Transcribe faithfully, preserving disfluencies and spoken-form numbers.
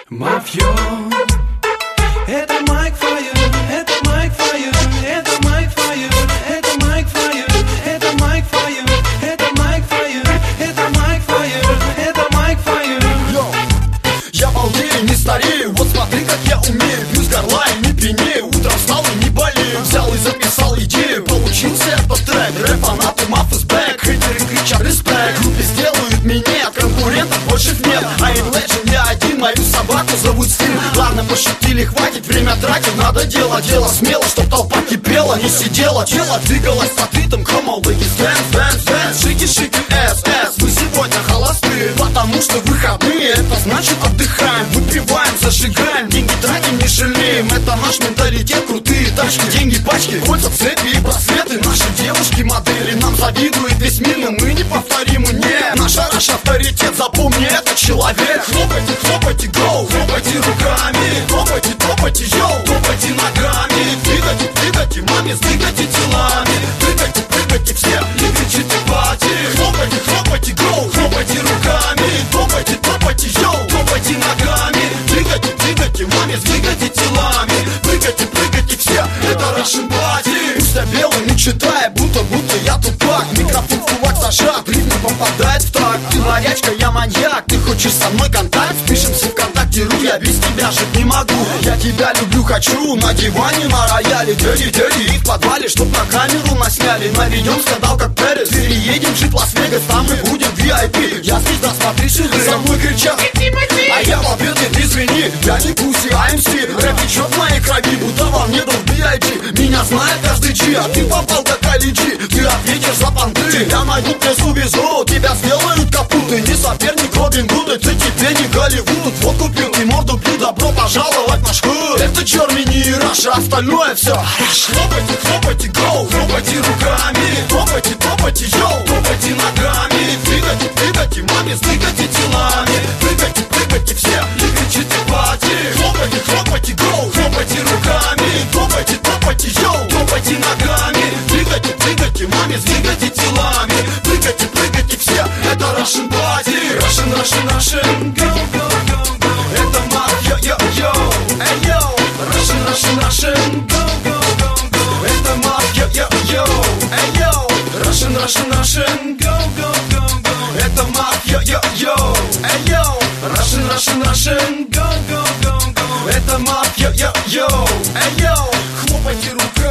Мафьо, это Майк Файер, это Майк Файер, это Майк Файер, это Майк Файер, это Майк Файер, это Майк Файер, это Майк Файер, это Майк Файер. Йоу, я балдею, не старею, вот смотри, как я умею. Пью с горла и не пьянею, утром встал и не болею. Взял и записал идею, получился этот трек. Рэп-фанаты, маф is back, хейтеры кричат респект. Группе сделают меня, конкурентов больше нет. I am legend, я один, мою собаку зовут Стим. Ладно, пошутили, хватит, время тратить, надо делать. Дело смело, чтоб толпа кипела, не сидела. Тело двигалось под ритм, come on, ladies, dance, dance, dance. Шики-шики, эс, эс, вы сегодня холостые, потому что выходные, это значит отдыхаем. Выпиваем, зажигаем, деньги тратим, не жалеем. Это наш менталитет, крутые тачки, деньги, пачки, кольца, цепи и браслеты. Наши девушки, модели, нам завидует весь мир, но мы неповторимы, нет. Наш наш авторитет, запомни, это человек. Хлопайте, хлопайте, гоу, хлопайте руками, топайте, топайте, йоу, топайте ногами. Двигайте, двигайте, маме, двигайте телами. Прыгайте, прыгайте все, и кричите пати. Хлопайте, хлопайте, гоу, хлопайте руками, топайте, топайте, йоу, топайте ногами. Двигайте, двигайте, маме, двигайте телами. Прыгайте, прыгайте все, это Russian Party. Пусть я белый, не читая, будто, будто я тупак. Микрофон в кулак зажат, ритм попадает в такт. Ты морячка, я маньяк, ты хочешь со мной контакт? Пишемся ВКонтакте, ру, я без тебя жить не могу. Я тебя люблю, хочу, на диване, на рояле. Дэдди, дэдди, и в подвале, чтоб на камеру насняли. Наведем скандал, как Пэрис. Переедем жить в Лас-Вегас, там мы будем ви ай пи. Я звезда, смотри сюда, за мной кричат. А я в ответ, нет, извини, я не пуси, а эм си. Рэп течет в моей крови, будто во мне дом би ай джи. Меня знает каждый джи, а ты попал как Кайли Джи. Ты ответишь за понты, тебя найдут, не увезу. Тебя сделают капуты, не соперник Робин Гуд. Ты тебе не Голливуд, вот купил и морду пью. Добро пожаловать в наш худ. Это Джермани и Раша, остальное все. Хлопайте, хлопайте, гоу, хлопайте руками. Топайте, топайте, йоу, топайте ногами. Двигайте, двигайте, маме, двигайте телами. Прыгайте, прыгайте все, и кричите пати. Хлопайте, хлопайте, гоу, хлопайте руками. Топайте, топайте, йоу, топайте ногами. Двигайте, двигайте, маме, двигайте телами. Прыгайте, прыгайте все, это Russian Party. Russian, Russian, Russian, go, go, go, go. Это мафия, йо-йо, эй, йоу. Russian, Russian, Russian, go, go, go, go. Это мафия, йо-йо, эй, йоу. Russian, Russian, Russian, go, go, go, go. Это мафия, йо-йо, эй, йоу. Russian, Russian, Russian, go, go, go, go. Это мафия, йо-йо, эй, йоу. Хлопайте руками.